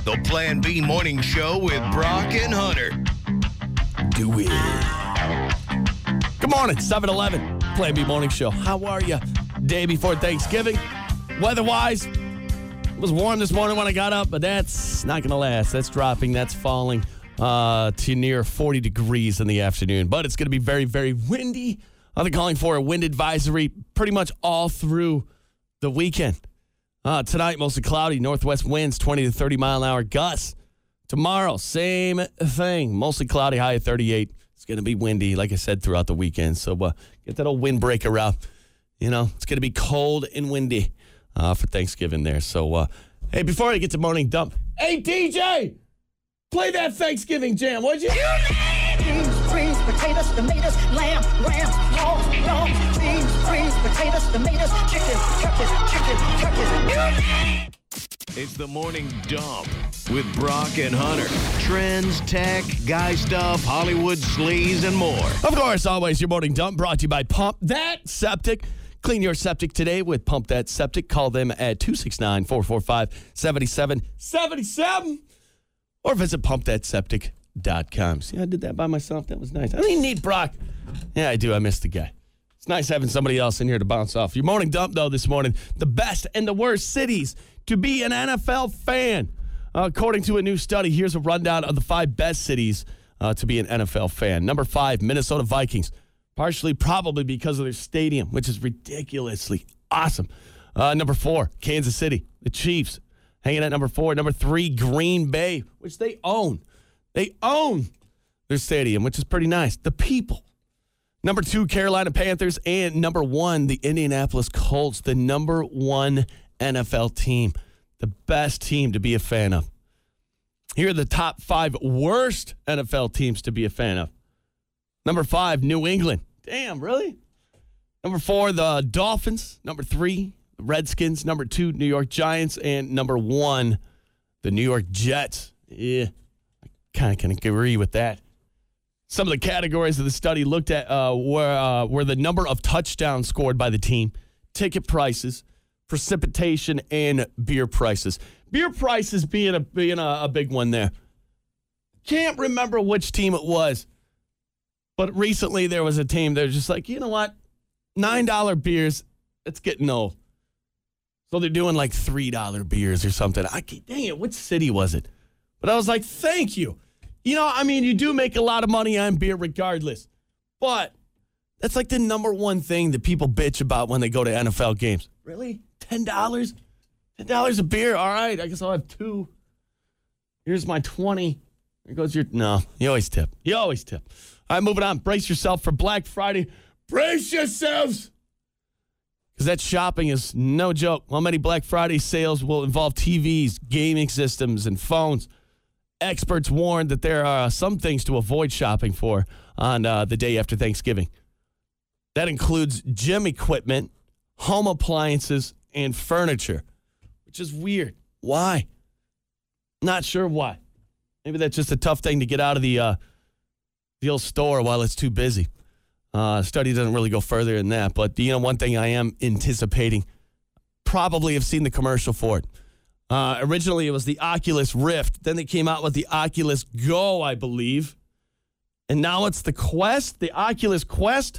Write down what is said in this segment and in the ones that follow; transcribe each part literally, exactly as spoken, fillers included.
The Plan B Morning Show with Brock and Hunter. Do it. Good morning, seven eleven, Plan B Morning Show. How are you? Day before Thanksgiving. Weather-wise, it was warm this morning when I got up, but that's not going to last. That's dropping. That's falling uh, to near forty degrees in the afternoon. But it's going to be very, very windy. They're calling for a wind advisory pretty much all through the weekend. Uh, tonight, mostly cloudy, northwest winds, twenty to thirty mile an hour gusts. Tomorrow, same thing, mostly cloudy, high of thirty-eight. It's going to be windy, like I said, throughout the weekend. So uh, get that old windbreaker out. You know, it's going to be cold and windy uh, for Thanksgiving there. So, uh, hey, before I get to morning dump, hey, D J, play that Thanksgiving jam, would you? Beans, greens, potatoes, tomatoes, lamb, ram, long, long, beans, greens, potatoes, tomatoes, chicken, turkey, chicken, turkey. It's the Morning Dump with Brock and Hunter. Trends, tech, guy stuff, Hollywood sleaze, and more. Of course, always your morning dump brought to you by Pump That Septic. Clean your septic today with Pump That Septic. Call them at two six nine, four four five, seven seven seven seven or visit pump that septic dot com. See, I did that by myself. That was nice. I didn't need Brock. Yeah, I do. I missed the guy. It's nice having somebody else in here to bounce off. Your morning dump, though, this morning, the best and the worst cities to be an N F L fan. Uh, according to a new study, here's a rundown of the five best cities uh, to be an N F L fan. Number five, Minnesota Vikings. Partially probably because of their stadium, which is ridiculously awesome. Uh, number four, Kansas City. The Chiefs hanging at number four. Number three, Green Bay, which they own. They own their stadium, which is pretty nice. The people. Number two, Carolina Panthers. And number one, the Indianapolis Colts, the number one N F L team. The best team to be a fan of. Here are the top five worst N F L teams to be a fan of. Number five, New England. Damn, really? Number four, the Dolphins. Number three, the Redskins. Number two, New York Giants. And number one, the New York Jets. Yeah, I kind of can agree with that. Some of the categories of the study looked at uh, were, uh, were the number of touchdowns scored by the team, ticket prices, precipitation, and beer prices. Beer prices being a being a, a big one there. Can't remember which team it was, but recently there was a team that was just like, you know what, nine dollar beers, it's getting old. So they're doing like three dollar beers or something. I can't, dang it, which city was it? But I was like, thank you. You know, I mean, you do make a lot of money on beer regardless, but that's like the number one thing that people bitch about when they go to N F L games. Really? ten dollars? ten dollars a beer? All right, I guess I'll have two. Here's my twenty. There goes your... No, you always tip. You always tip. All right, moving on. Brace yourself for Black Friday. Brace yourselves! Because that shopping is no joke. While many Black Friday sales will involve T Vs, gaming systems, and phones, experts warn that there are some things to avoid shopping for on uh, the day after Thanksgiving. That includes gym equipment, home appliances, and furniture, which is weird. Why? Not sure why. Maybe that's just a tough thing to get out of the uh, the old store while it's too busy. Uh, study doesn't really go further than that, but you know, one thing I am anticipating, probably have seen the commercial for it. Uh, originally, it was the Oculus Rift. Then they came out with the Oculus Go, I believe. And now it's the Quest, the Oculus Quest.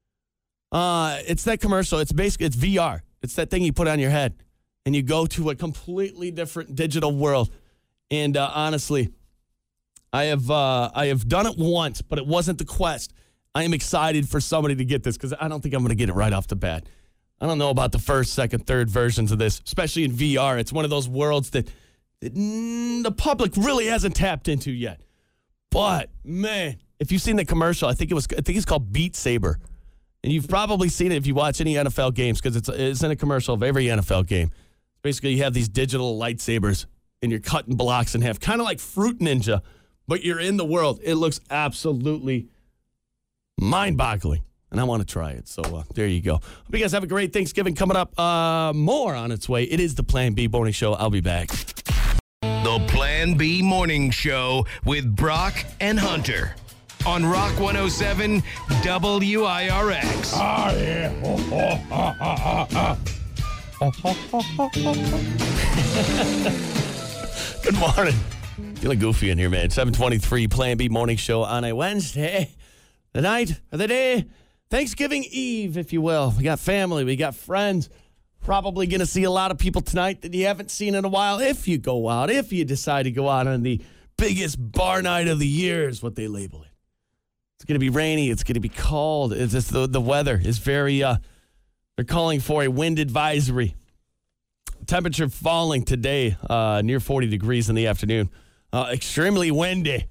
Uh, it's that commercial. It's basically, it's V R. It's that thing you put on your head. And you go to a completely different digital world. And uh, honestly, I have uh, I have done it once, but it wasn't the Quest. I am excited for somebody to get this because I don't think I'm going to get it right off the bat. I don't know about the first, second, third versions of this, especially in V R. It's one of those worlds that, that mm, the public really hasn't tapped into yet. But, man, if you've seen the commercial, I think it was I think it's called Beat Saber. And you've probably seen it if you watch any N F L games because it's, it's in a commercial of every N F L game. Basically, you have these digital lightsabers and you're cutting blocks in half, kind of like Fruit Ninja, but you're in the world. It looks absolutely mind-boggling, and I want to try it. So uh, there you go. Hope you guys have a great Thanksgiving coming up. Uh, more on its way. It is the Plan B Morning Show. I'll be back. The Plan B Morning Show with Brock and Hunter on Rock one oh seven W I R X. Oh, yeah. Oh, oh, oh, oh, oh, oh. Good morning. Feeling goofy in here, man. seven twenty-three Plan B Morning Show on a Wednesday. The night or the day, Thanksgiving Eve, if you will. We got family, we got friends. Probably going to see a lot of people tonight that you haven't seen in a while. If you go out, if you decide to go out on the biggest bar night of the year is what they label it. It's going to be rainy. It's going to be cold. It's just the, the weather is very, uh, they're calling for a wind advisory. Temperature falling today, uh, near forty degrees in the afternoon. Uh, extremely windy.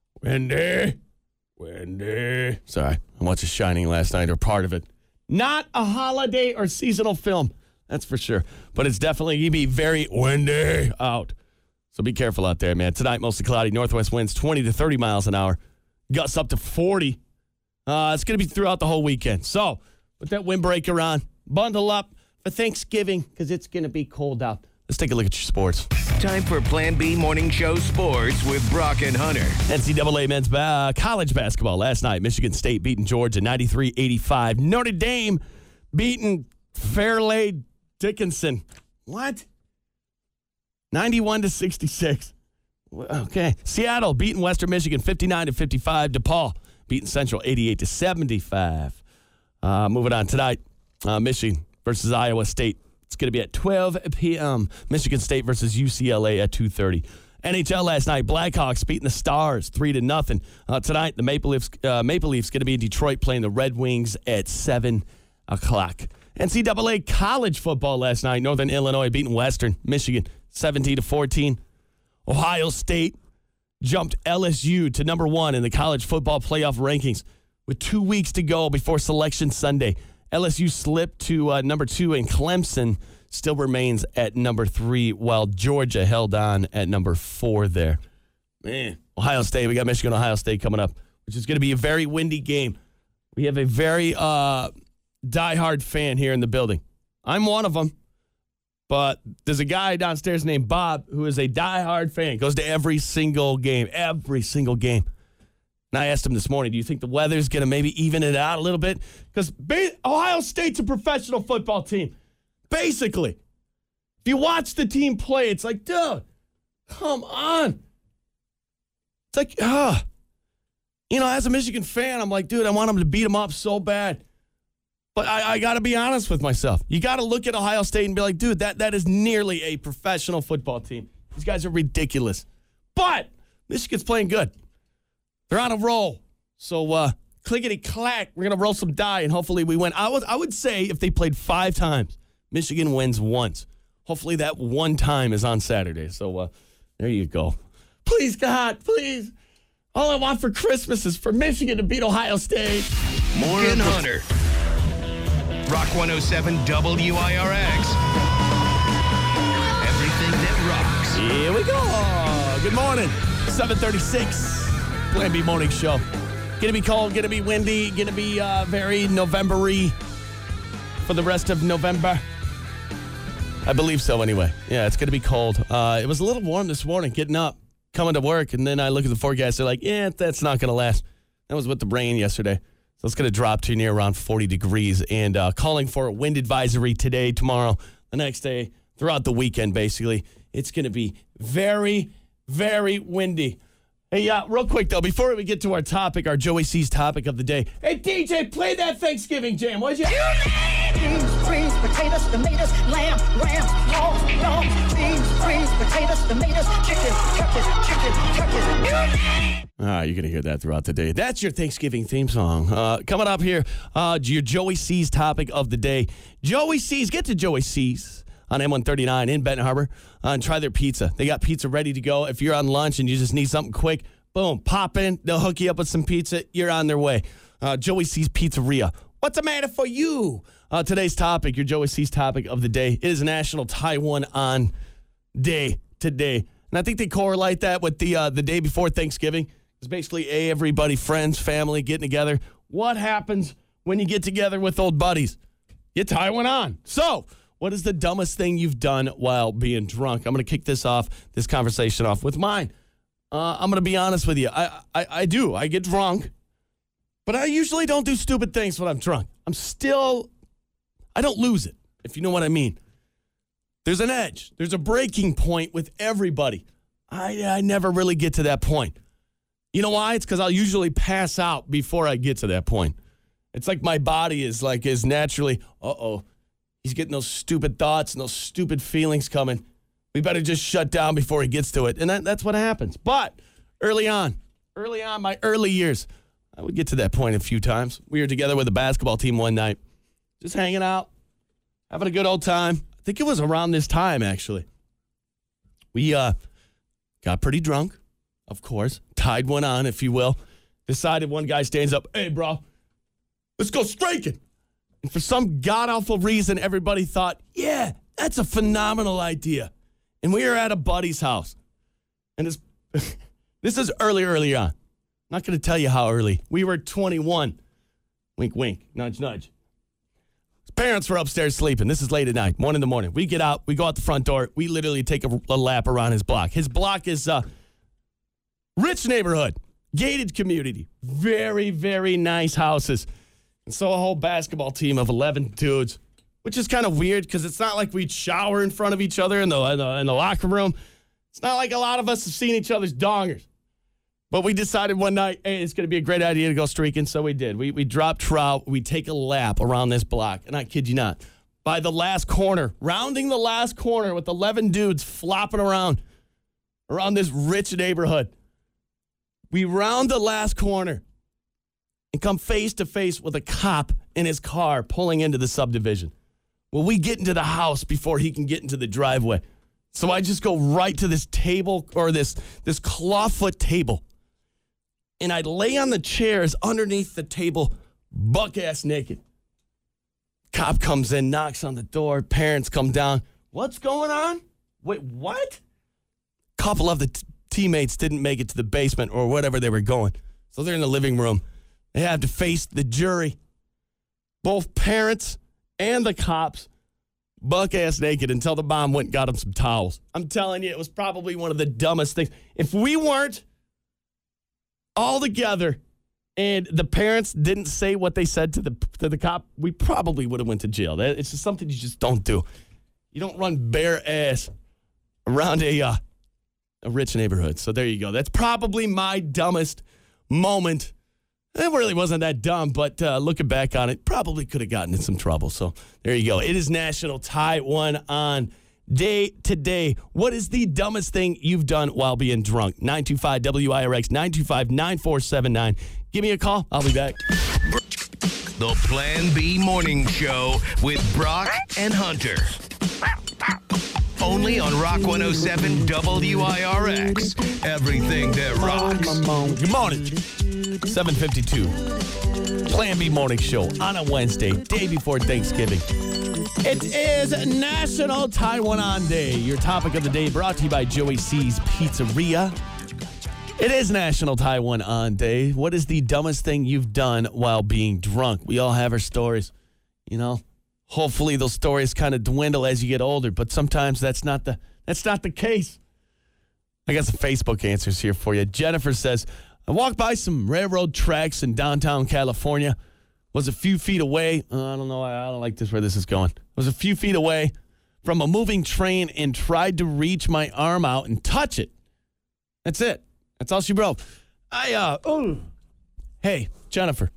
Windy. Windy. Sorry, I watched Shining last night, or part of it. Not a holiday or seasonal film, that's for sure. But it's definitely going to be very windy out. So be careful out there, man. Tonight, mostly cloudy. Northwest winds twenty to thirty miles an hour. Gusts up to forty. Uh, it's going to be throughout the whole weekend. So put that windbreaker on. Bundle up for Thanksgiving because it's going to be cold out. Let's take a look at your sports. Time for Plan B Morning Show Sports with Brock and Hunter. N C double A men's ba- college basketball last night. Michigan State beating Georgia ninety-three eighty-five. Notre Dame beating Fairleigh Dickinson. What? ninety-one to sixty-six. Okay. Seattle beating Western Michigan fifty-nine to fifty-five. DePaul beating Central eighty-eight to seventy-five. Uh, moving on tonight, uh, Michigan versus Iowa State. It's going to be at twelve p.m. Michigan State versus U C L A at two thirty. N H L last night, Blackhawks beating the Stars three to nothing. Uh, tonight, the Maple Leafs uh, Maple Leafs going to be in Detroit playing the Red Wings at seven o'clock. N C double A college football last night, Northern Illinois beating Western Michigan seventeen to fourteen. Ohio State jumped L S U to number one in the college football playoff rankings with two weeks to go before Selection Sunday. L S U slipped to uh, number two, and Clemson still remains at number three, while Georgia held on at number four there. Man, Ohio State, we got Michigan, Ohio State coming up, which is going to be a very windy game. We have a very uh, diehard fan here in the building. I'm one of them, but there's a guy downstairs named Bob who is a diehard fan, goes to every single game, every single game. And I asked him this morning, do you think the weather's going to maybe even it out a little bit? Because ba- Ohio State's a professional football team. Basically. If you watch the team play, it's like, dude, come on. It's like, ah. You know, as a Michigan fan, I'm like, dude, I want them to beat them up so bad. But I, I got to be honest with myself. You got to look at Ohio State and be like, dude, that, that is nearly a professional football team. These guys are ridiculous. But Michigan's playing good. They're on a roll. So, uh, clickety-clack, we're going to roll some die, and hopefully we win. I would, I would say if they played five times, Michigan wins once. Hopefully that one time is on Saturday. So, uh, there you go. Please, God, please. All I want for Christmas is for Michigan to beat Ohio State. More and Hunter. Rock one oh seven W I R X. Everything that rocks. Here we go. Good morning. seven thirty-six. Plan B Morning Show. Gonna be cold, gonna be windy, gonna be uh, very November-y for the rest of November. I believe so anyway. Yeah, it's gonna be cold. Uh, it was a little warm this morning getting up, coming to work, and then I look at the forecast, they're like, yeah, that's not gonna last. That was with the rain yesterday. So it's gonna drop to near around forty degrees, and uh, calling for a wind advisory today, tomorrow, the next day, throughout the weekend basically. It's gonna be very, very windy. Hey, uh, real quick, though, before we get to our topic, our Joey C's topic of the day. Hey, D J, play that Thanksgiving jam, would you? Beans, greens, potatoes, tomatoes, lamb, ram, long, long. Beans, greens, potatoes, tomatoes, chicken, turkey, chicken, turkey. All right, you're going to hear that throughout the day. That's your Thanksgiving theme song. Uh, coming up here, uh, your Joey C's topic of the day. Joey C's, get to Joey C's on M one thirty-nine in Benton Harbor uh, and try their pizza. They got pizza ready to go. If you're on lunch and you just need something quick, boom, pop in. They'll hook you up with some pizza. You're on their way. Uh, Joey C's Pizzeria. What's the matter for you? Uh, today's topic, your Joey C's topic of the day, is National Taiwan On Day today. And I think they correlate that with the uh, the day before Thanksgiving. It's basically everybody, friends, family, getting together. What happens when you get together with old buddies? You tie one on. So, what is the dumbest thing you've done while being drunk? I'm going to kick this off, this conversation off with mine. Uh, I'm going to be honest with you. I, I I do. I get drunk, but I usually don't do stupid things when I'm drunk. I'm still, I don't lose it, if you know what I mean. There's an edge. There's a breaking point with everybody. I, I never really get to that point. You know why? It's because I'll usually pass out before I get to that point. It's like my body is like is naturally, uh-oh, he's getting those stupid thoughts and those stupid feelings coming. We better just shut down before he gets to it. And that, that's what happens. But early on, early on, my early years, I would get to that point a few times. We were together with the basketball team one night, just hanging out, having a good old time. I think it was around this time, actually. We uh, got pretty drunk, of course, tied one on, if you will. Decided one guy stands up, hey, bro, let's go striking. And for some god-awful reason, everybody thought, yeah, that's a phenomenal idea. And we were at a buddy's house. And this, this is early, early on. I'm not going to tell you how early. We were twenty-one. Wink, wink. Nudge, nudge. His parents were upstairs sleeping. This is late at night, one in the morning. We get out. We go out the front door. We literally take a, a lap around his block. His block is a rich neighborhood, gated community, very, very nice houses. And so a whole basketball team of eleven dudes, which is kind of weird because it's not like we'd shower in front of each other in the, in the in the locker room. It's not like a lot of us have seen each other's dongers. But we decided one night, hey, it's going to be a great idea to go streaking, so we did. We we dropped trout. We take a lap around this block, and I kid you not, by the last corner, rounding the last corner with eleven dudes flopping around around this rich neighborhood. We round the last corner and come face to face with a cop in his car pulling into the subdivision. Well, we get into the house before he can get into the driveway. So I just go right to this table or this, this clawfoot table. And I lay on the chairs underneath the table, buck-ass naked. Cop comes in, knocks on the door. Parents come down. What's going on? Wait, what? Couple of the t- teammates didn't make it to the basement or whatever they were going. So they're in the living room. They have to face the jury. Both parents and the cops, buck-ass naked until the mom went and got them some towels. I'm telling you, it was probably one of the dumbest things. If we weren't all together and the parents didn't say what they said to the to the cop, we probably would have went to jail. That, it's just something you just don't do. You don't run bare ass around a, uh, a rich neighborhood. So there you go. That's probably my dumbest moment. It really wasn't that dumb, but uh, looking back on it, probably could have gotten in some trouble. So there you go. It is National Tie One On Day today. What is the dumbest thing you've done while being drunk? nine two five W I R X, nine two five, nine four seven nine. Give me a call. I'll be back. The Plan B Morning Show with Brock and Hunter. Only on Rock one oh seven W I R X. Everything that rocks. Good morning. seven fifty-two. Plan B Morning Show on a Wednesday, day before Thanksgiving. It is National Tie One On Day. Your topic of the day brought to you by Joey C's Pizzeria. It is National Tie One On Day. What is the dumbest thing you've done while being drunk? We all have our stories, you know. Hopefully those stories kind of dwindle as you get older, but sometimes that's not the that's not the case. I got some Facebook answers here for you. Jennifer says, I walked by some railroad tracks in downtown California. Was a few feet away. Uh, I don't know. I don't like this where this is going. Was a few feet away from a moving train and tried to reach my arm out and touch it. That's it. That's all she broke. I, uh, oh. Hey, Jennifer.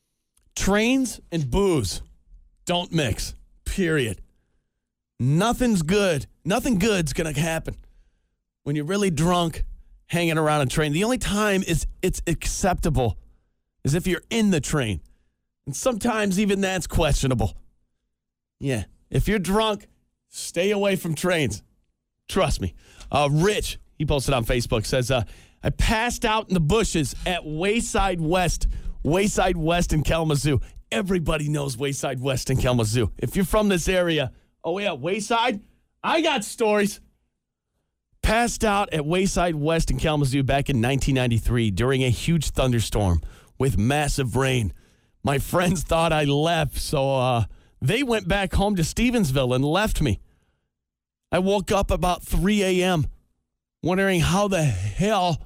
Trains and booze don't mix. Period. Nothing's good. Nothing good's going to happen when you're really drunk hanging around a train. The only time is it's acceptable is if you're in the train. And sometimes even that's questionable. Yeah. If you're drunk, stay away from trains. Trust me. Uh, Rich, he posted on Facebook, says, uh, I passed out in the bushes at Wayside West. Wayside West in Kalamazoo. Everybody knows Wayside West in Kalamazoo. If you're from this area, oh yeah, Wayside, I got stories. Passed out at Wayside West in Kalamazoo back in nineteen ninety-three during a huge thunderstorm with massive rain. My friends thought I left, so uh, they went back home to Stevensville and left me. I woke up about three a.m. wondering how the hell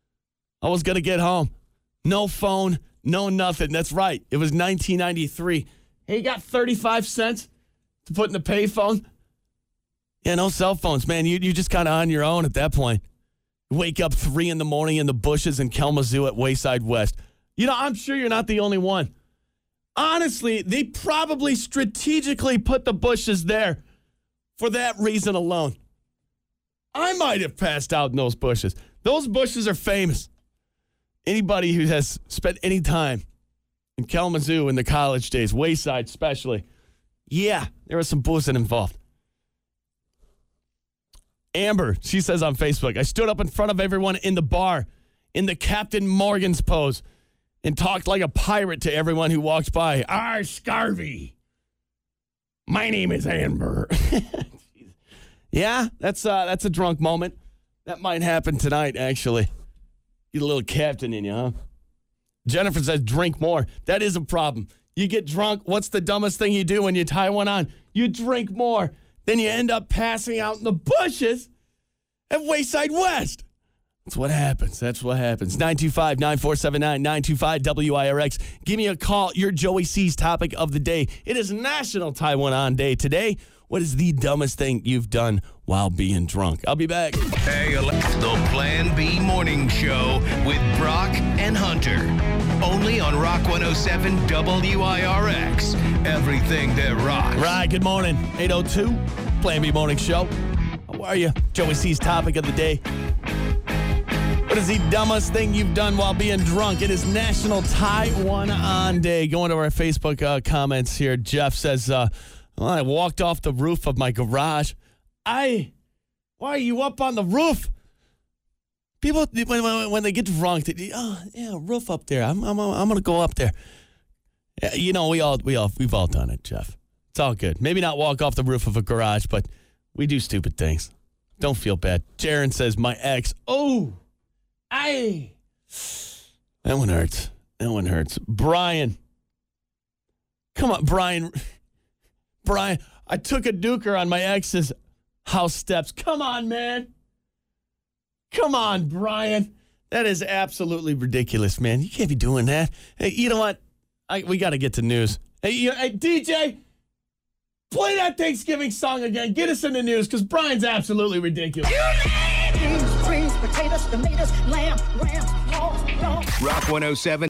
I was going to get home. No phone, no nothing. That's right. It was nineteen ninety-three. Hey, you got thirty-five cents to put in the payphone? Yeah, no cell phones, man. You, you're just kind of on your own at that point. Wake up three in the morning in the bushes in Kalamazoo at Wayside West. You know, I'm sure you're not the only one. Honestly, they probably strategically put the bushes there for that reason alone. I might have passed out in those bushes. Those bushes are famous. Anybody who has spent any time in Kalamazoo in the college days, Wayside especially, yeah, there was some boozing involved. Amber, she says on Facebook, I stood up in front of everyone in the bar in the Captain Morgan's pose and talked like a pirate to everyone who walked by. Ar Scarvy. My name is Amber. Yeah, that's uh, that's a drunk moment. That might happen tonight, actually. Get a little captain in you, huh? Jennifer says, drink more. That is a problem. You get drunk. What's the dumbest thing you do when you tie one on? You drink more. Then you end up passing out in the bushes at Wayside West. That's what happens. That's what happens. nine two five, nine four seven nine, nine two five W I R X. Give me a call. Your Joey C's topic of the day. It is National Tie One On Day today. What is the dumbest thing you've done while being drunk? I'll be back. Hey, the Plan B Morning Show with Brock and Hunter. Only on Rock one oh seven W I R X. Everything that rocks. Right, good morning. eight oh two, Plan B Morning Show. How are you? Joey C's topic of the day. What is the dumbest thing you've done while being drunk? It is National Tie One On Day. Going to our Facebook uh, comments here. Jeff says, uh, well, I walked off the roof of my garage. I, why are you up on the roof? People, when, when, when they get drunk, they, oh, yeah, roof up there. I'm, I'm, I'm going to go up there. Yeah, you know, we all, we all, we've all done it, Jeff. It's all good. Maybe not walk off the roof of a garage, but we do stupid things. Don't feel bad. Jaron says, my ex. Oh, I. That one hurts. That one hurts. Brian. Come on, Brian. Brian, I took a duker on my ex's house steps. Come on, man. Come on, Brian. That is absolutely ridiculous, man. You can't be doing that. Hey, you know what? I, we got to get to news. Hey, you, hey, D J, play that Thanksgiving song again. Get us in the news, because Brian's absolutely ridiculous. Beans, greens, potatoes, tomatoes, lamb, ram, long, long. Rock one oh seven.